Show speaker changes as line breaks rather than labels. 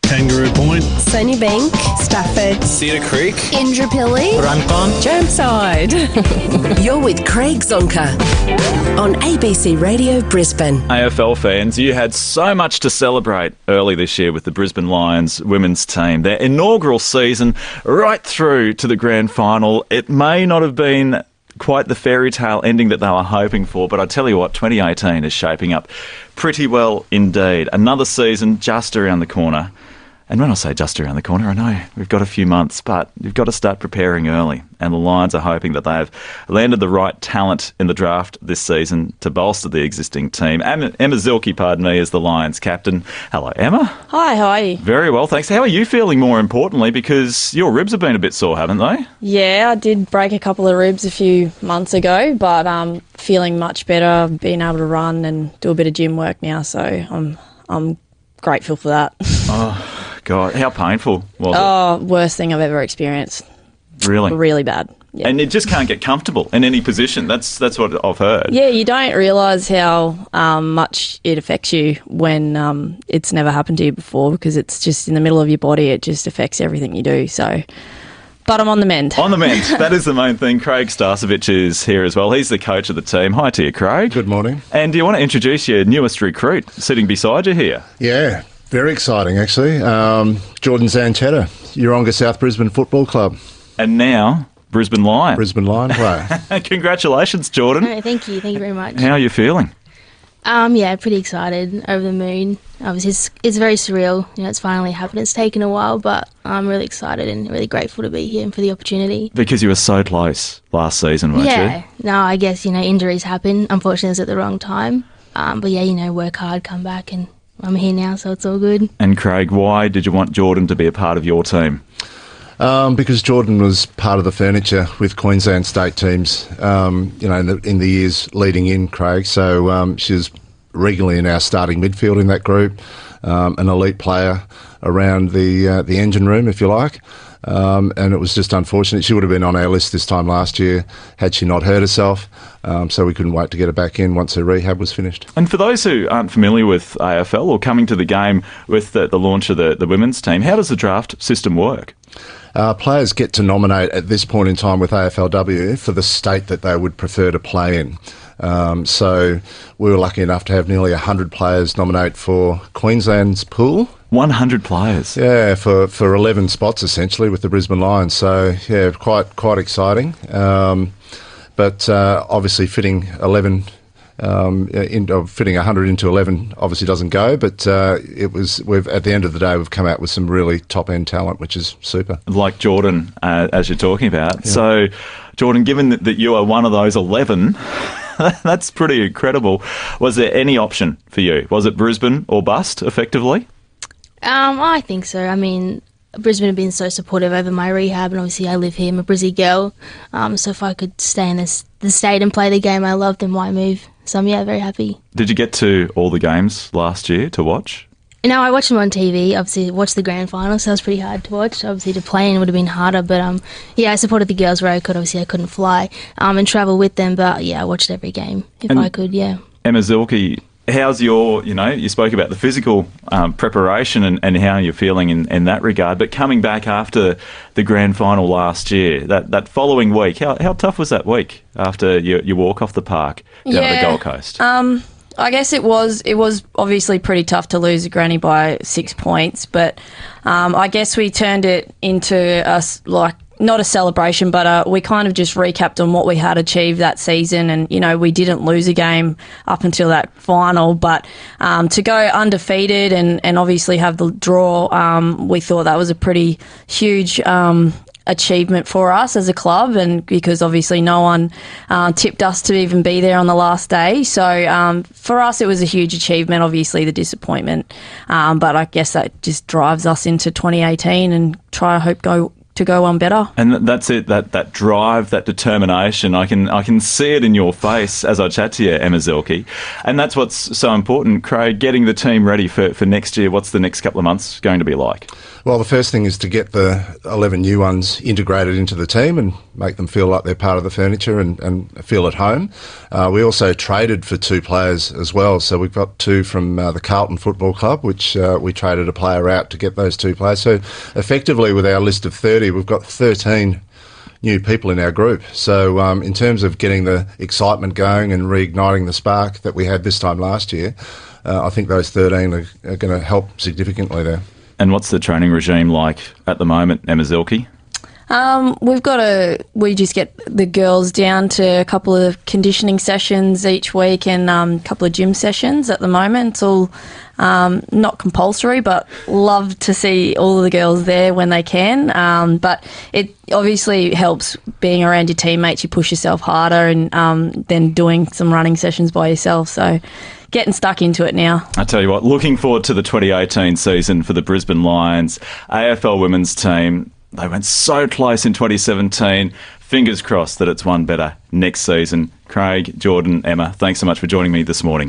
Kangaroo Point,
Sonia Bank, Stafford,
Cedar Creek,
Indooroopilly,
Runcorn,
Chermside.
You're with Craig Zonka on ABC Radio Brisbane.
AFL fans, you had so much to celebrate early this year with the Brisbane Lions women's team. Their inaugural season right through to the grand final. It may not have been quite the fairy tale ending that they were hoping for, but I tell you what, 2018 is shaping up pretty well indeed. Another season just around the corner. And when I say just around the corner, I know we've got a few months, but you've got to start preparing early. And the Lions are hoping that they've landed the right talent in the draft this season to bolster the existing team. Emma Zielke, pardon me, is the Lions captain. Hello, Emma.
Hi, how are you?
Very well, thanks. How are you feeling, more importantly, because your ribs have been a bit sore, haven't they?
Yeah, I did break a couple of ribs a few months ago, but I'm feeling much better, being able to run and do a bit of gym work now, so I'm grateful for that.
Oh, God, how painful was it?
Oh, worst thing I've ever experienced.
Really?
Really bad. Yeah.
And you just can't get comfortable in any position. That's what I've heard.
Yeah, you don't realise how much it affects you when it's never happened to you before, because it's just in the middle of your body. It just affects everything you do. So, but I'm on the mend.
On the mend. That is the main thing. Craig Starcevich is here as well. He's the coach of the team. Hi to you, Craig.
Good morning.
And do you want to introduce your newest recruit sitting beside you here?
Yeah, very exciting actually. Jordan Zanchetta, Yeronga South Brisbane Football Club.
And now, Brisbane Lion.
Brisbane Lion player.
Congratulations, Jordan.
No, thank you very much.
How are you feeling?
Yeah, pretty excited, over the moon. Obviously, it's very surreal. You know, it's finally happened. It's taken a while, but I'm really excited and really grateful to be here and for the opportunity.
Because you were so close last season, weren't you?
Yeah. No, I guess, injuries happen. Unfortunately, it was at the wrong time. But yeah, work hard, come back, and I'm here now, so it's all good.
And Craig, why did you want Jordan to be a part of your team?
Because Jordan was part of the furniture with Queensland state teams, in the years leading in, Craig. So she was regularly in our starting midfield in that group, an elite player around the engine room, if you like. And it was just unfortunate. She would have been on our list this time last year had she not hurt herself. So we couldn't wait to get her back in once her rehab was finished.
And for those who aren't familiar with AFL or coming to the game with the launch of the women's team, how does the draft system work?
Players get to nominate at this point in time with AFLW for the state that they would prefer to play in. So we were lucky enough to have nearly 100 players nominate for Queensland's pool. 100
players?
Yeah, for 11 spots essentially with the Brisbane Lions. So yeah, quite exciting. But obviously fitting 11 fitting 100 into 11 obviously doesn't go, but we've at the end of the day we've come out with some really top end talent, which is super.
Like Jordan, as you're talking about.
Yeah.
So, Jordan, given that you are one of those 11, that's pretty incredible. Was there any option for you? Was it Brisbane or bust, effectively?
I think so. I mean, Brisbane have been so supportive over my rehab, and obviously I live here. I'm a Brizzy girl, so if I could stay in the state and play the game I love, then why move? So I'm very happy.
Did you get to all the games last year to watch?
No, I watched them on TV. Obviously, watched the grand final, so it was pretty hard to watch. Obviously, to play in would have been harder, but I supported the girls where I could. Obviously, I couldn't fly and travel with them, but I watched every game if I could. Yeah.
Emma Zielke, how's your, you spoke about the physical preparation and how you're feeling in that regard, but coming back after the grand final last year, that following week, how tough was that week after you walk off the park down at the Gold Coast?
I guess it was obviously pretty tough to lose a granny by 6 points, but I guess we turned it into not a celebration, but we kind of just recapped on what we had achieved that season. And, we didn't lose a game up until that final. But to go undefeated and obviously have the draw, we thought that was a pretty huge achievement for us as a club, and because obviously no one tipped us to even be there on the last day. So for us it was a huge achievement, obviously the disappointment. But I guess that just drives us into 2018 and try to go one better.
And that's it, that drive, that determination. I can see it in your face as I chat to you, Emma Zielke. And that's what's so important, Craig, getting the team ready for next year. What's the next couple of months going to be like?
Well, the first thing is to get the 11 new ones integrated into the team and make them feel like they're part of the furniture and feel at home. We also traded for 2 players as well. So we've got 2 from the Carlton Football Club, which we traded a player out to get those 2 players. So effectively, with our list of 30, we've got 13 new people in our group. So in terms of getting the excitement going and reigniting the spark that we had this time last year, I think those 13 are going to help significantly there.
And what's the training regime like at the moment, Emma Zielke?
We just get the girls down to a couple of conditioning sessions each week and a couple of gym sessions at the moment. It's all not compulsory, but love to see all of the girls there when they can. But it obviously helps being around your teammates. You push yourself harder and then doing some running sessions by yourself. So getting stuck into it now.
I tell you what, looking forward to the 2018 season for the Brisbane Lions. AFL women's team, they went so close in 2017. Fingers crossed that it's one better next season. Craig, Jordan, Emma, thanks so much for joining me this morning.